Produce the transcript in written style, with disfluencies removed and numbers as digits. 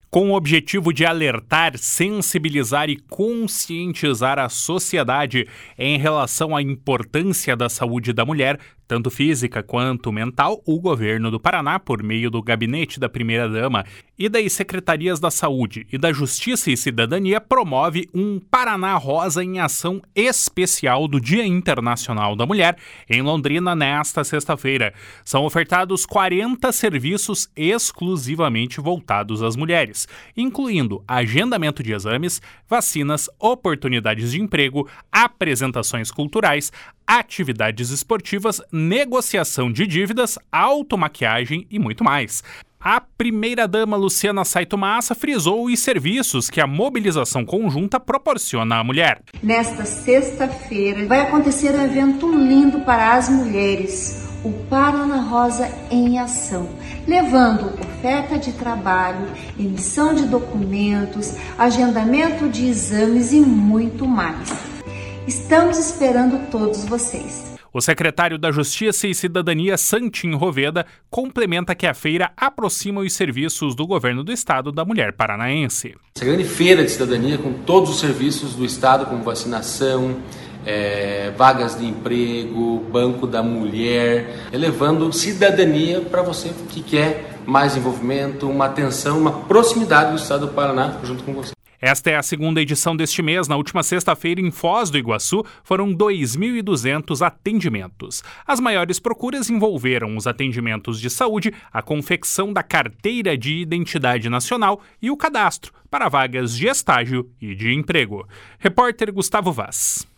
Com o objetivo de alertar, sensibilizar e conscientizar a sociedade em relação à importância da saúde da mulher, tanto física quanto mental, o governo do Paraná, por meio do Gabinete da Primeira-Dama e das Secretarias da Saúde e da Justiça e Cidadania, promove um Paraná Rosa em ação especial do Dia Internacional da Mulher, em Londrina, nesta sexta-feira. São ofertados 40 serviços exclusivamente voltados às mulheres, incluindo agendamento de exames, vacinas, oportunidades de emprego, apresentações culturais, atividades esportivas, negociação de dívidas, automaquiagem e muito mais. A primeira-dama Luciana Saito Massa frisou os serviços que a mobilização conjunta proporciona à mulher. Nesta sexta-feira vai acontecer um evento lindo para as mulheres, o Paraná Rosa em Ação, levando oferta de trabalho, emissão de documentos, agendamento de exames e muito mais. Estamos esperando todos vocês. O secretário da Justiça e Cidadania, Santim Roveda, complementa que a feira aproxima os serviços do governo do estado da mulher paranaense. Essa grande feira de cidadania com todos os serviços do estado, como vacinação, vagas de emprego, banco da mulher, levando cidadania para você que quer mais envolvimento, uma atenção, uma proximidade do estado do Paraná junto com você. Esta é a segunda edição deste mês. Na última sexta-feira, em Foz do Iguaçu, foram 2.200 atendimentos. As maiores procuras envolveram os atendimentos de saúde, a confecção da carteira de identidade nacional e o cadastro para vagas de estágio e de emprego. Repórter Gustavo Vaz.